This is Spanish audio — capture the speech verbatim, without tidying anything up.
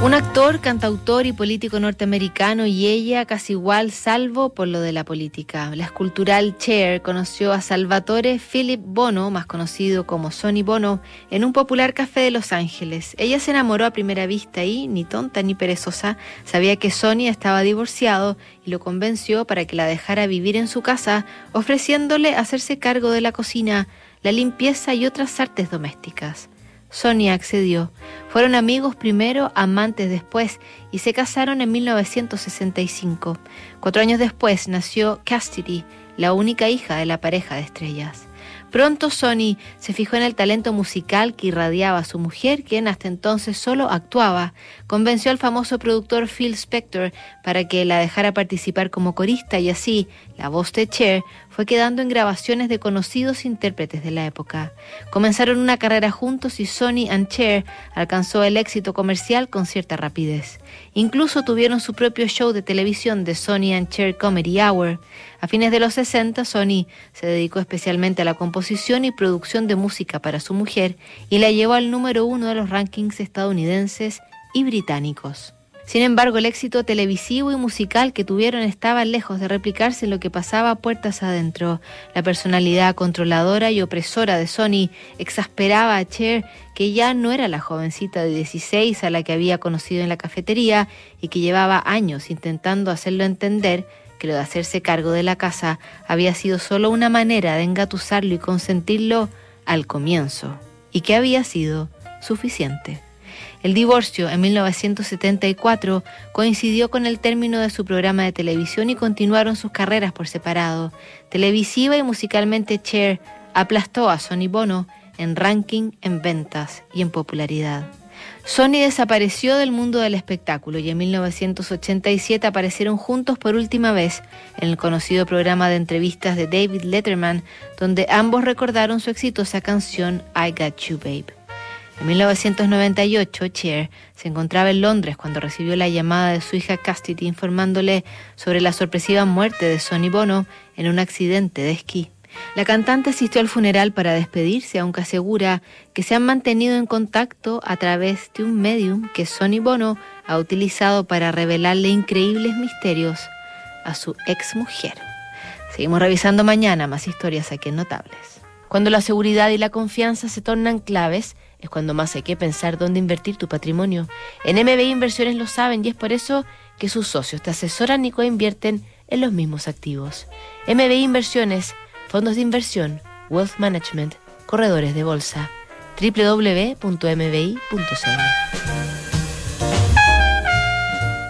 Un actor, cantautor y político norteamericano y ella casi igual salvo por lo de la política. La escultural Cher conoció a Salvatore Philip Bono, más conocido como Sonny Bono, en un popular café de Los Ángeles. Ella se enamoró a primera vista y, ni tonta ni perezosa, sabía que Sonny estaba divorciado y lo convenció para que la dejara vivir en su casa, ofreciéndole hacerse cargo de la cocina, la limpieza y otras artes domésticas. Sonny accedió. Fueron amigos primero, amantes después y se casaron en mil novecientos sesenta y cinco. Cuatro años después nació Cassidy, la única hija de la pareja de estrellas. Pronto Sonny se fijó en el talento musical que irradiaba a su mujer, quien hasta entonces solo actuaba. Convenció al famoso productor Phil Spector para que la dejara participar como corista y así la voz de Cher fue quedando en grabaciones de conocidos intérpretes de la época. Comenzaron una carrera juntos y Sonny and Cher alcanzó el éxito comercial con cierta rapidez. Incluso tuvieron su propio show de televisión de Sonny and Cher Comedy Hour. A fines de los sesenta, Sonny se dedicó especialmente a la composición y producción de música para su mujer y la llevó al número uno de los rankings estadounidenses y británicos. Sin embargo, el éxito televisivo y musical que tuvieron estaba lejos de replicarse en lo que pasaba puertas adentro. La personalidad controladora y opresora de Sonny exasperaba a Cher, que ya no era la jovencita de dieciséis a la que había conocido en la cafetería y que llevaba años intentando hacerlo entender que lo de hacerse cargo de la casa había sido solo una manera de engatusarlo y consentirlo al comienzo, y que había sido suficiente. El divorcio en mil novecientos setenta y cuatro coincidió con el término de su programa de televisión y continuaron sus carreras por separado. Televisiva y musicalmente, Cher aplastó a Sonny Bono en ranking, en ventas y en popularidad. Sonny desapareció del mundo del espectáculo y en mil novecientos ochenta y siete aparecieron juntos por última vez en el conocido programa de entrevistas de David Letterman, donde ambos recordaron su exitosa canción I Got You Babe. En mil novecientos noventa y ocho, Cher se encontraba en Londres cuando recibió la llamada de su hija Cassidy informándole sobre la sorpresiva muerte de Sonny Bono en un accidente de esquí. La cantante asistió al funeral para despedirse, aunque asegura que se han mantenido en contacto a través de un medium que Sonny Bono ha utilizado para revelarle increíbles misterios a su exmujer. Seguimos revisando mañana más historias aquí en Notables. Cuando la seguridad y la confianza se tornan claves, es cuando más hay que pensar dónde invertir tu patrimonio. En M B I Inversiones lo saben y es por eso que sus socios te asesoran y coinvierten en los mismos activos. M B I Inversiones, fondos de inversión, wealth management, corredores de bolsa. doble u doble u doble u punto m b i punto c l